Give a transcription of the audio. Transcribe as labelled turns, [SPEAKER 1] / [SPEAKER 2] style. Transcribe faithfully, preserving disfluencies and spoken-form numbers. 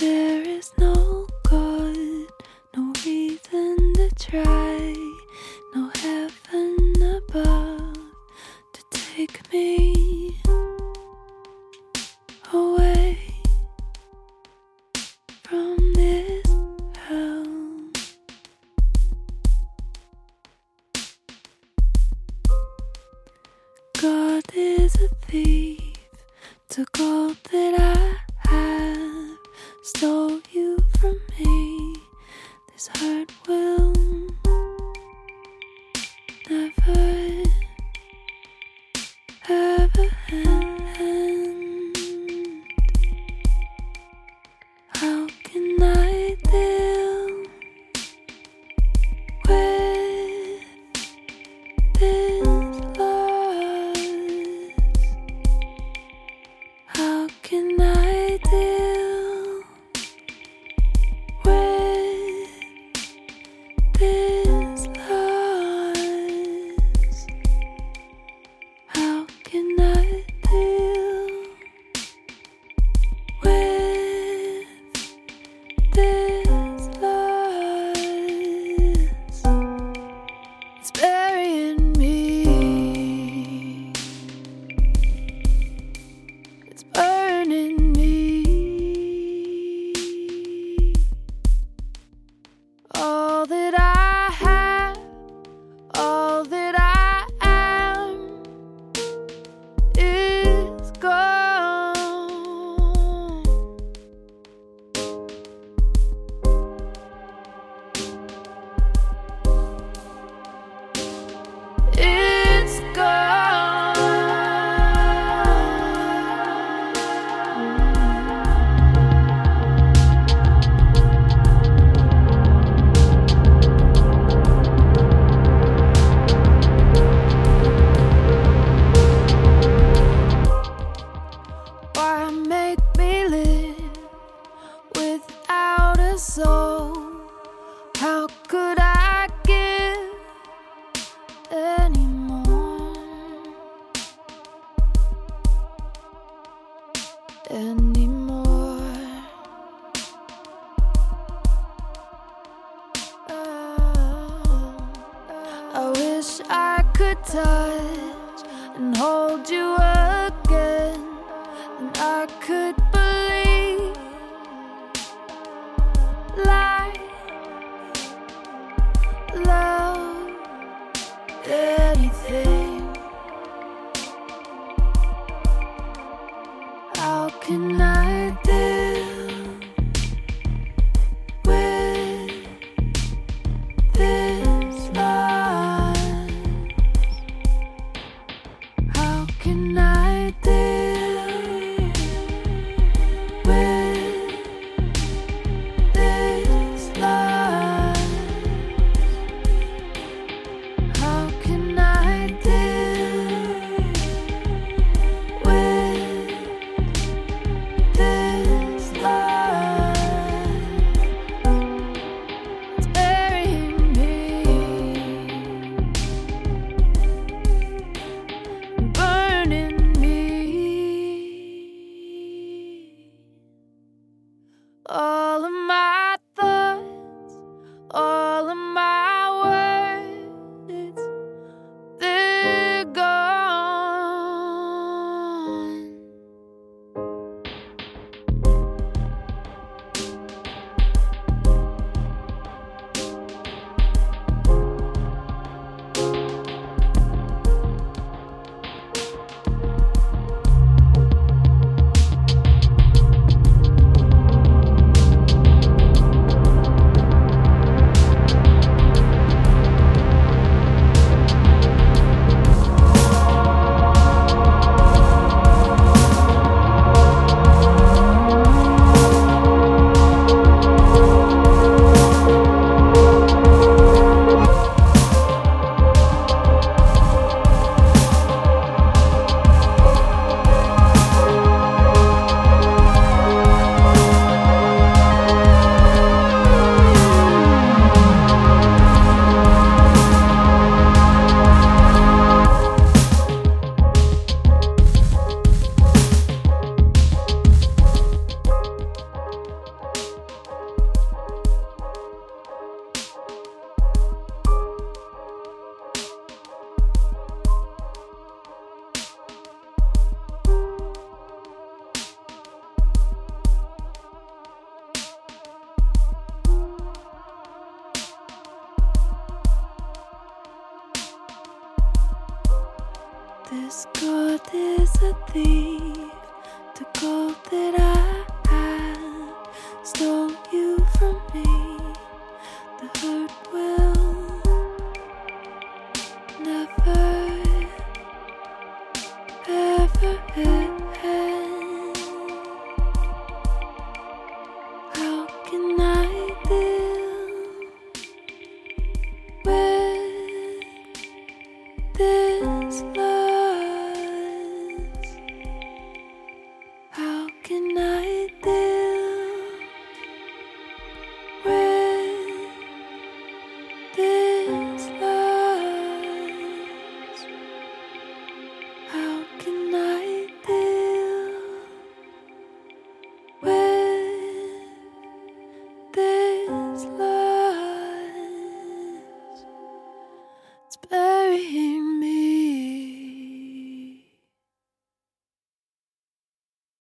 [SPEAKER 1] There is no God, no reason to try, no heaven above to take me away from this hell. God is a thief, took all that I have, stole you from me. This heart will never ever end. How can I deal with this loss? How can I deal with this loss? How can I deal with this loss? It's burying me. It's burning me. All that I have, all that I am is gone. It's gone. Why make me live without a soul? How could I give anymore? Anymore. Oh, I wish I could touch and hold you again, and I could believe like love, anything. How can I 'cause God is a thief.